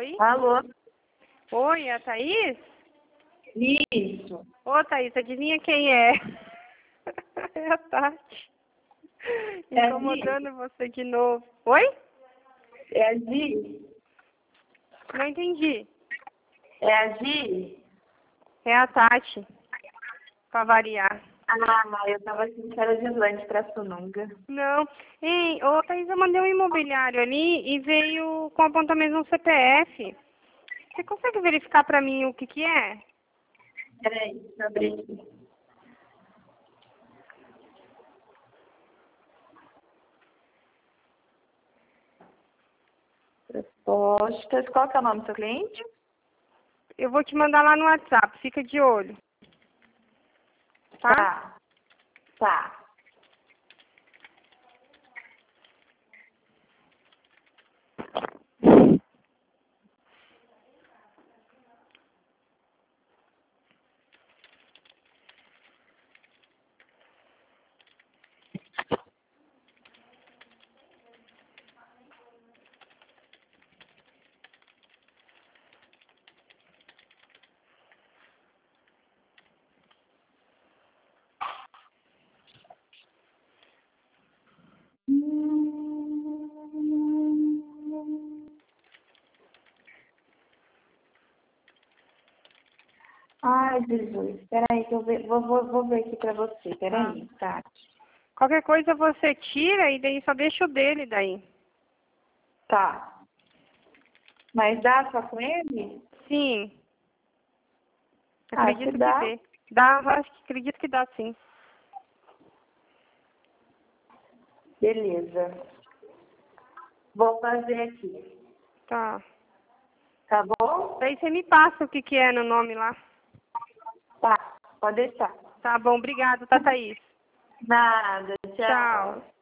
Oi? Alô? Oi, é a Thaís? Isso. Ô, Thaís, adivinha quem é? É a Tati. É a Incomodando você de novo. Oi? É a Gi? Não entendi. É a Gi? É a Tati. Pra variar. Ah, eu tava achando que era de Islândia pra Sununga. Não. Ei, ô, Thaís, eu mandei um imobiliário ali e veio com apontamento no CPF. Você consegue verificar pra mim o que que é? Peraí, deixa eu abrir aqui. Propostas. Qual que é o nome do seu cliente? Eu vou te mandar lá no WhatsApp, fica de olho. Tá? Tá. Tá. Ai, Jesus. Peraí, que eu vou ver aqui pra você. Peraí, tá. Qualquer coisa você tira e daí só deixa o dele daí. Tá. Mas dá só com ele? Sim. Ah, se Acredito que dá. dê. Dá, acredito que dá sim. Beleza. Vou fazer aqui. Tá. Tá bom? Daí você me passa o que que é no nome lá. Tá. Pode deixar. Tá bom, obrigado, tá, Thaís? Nada. Tchau. Tchau.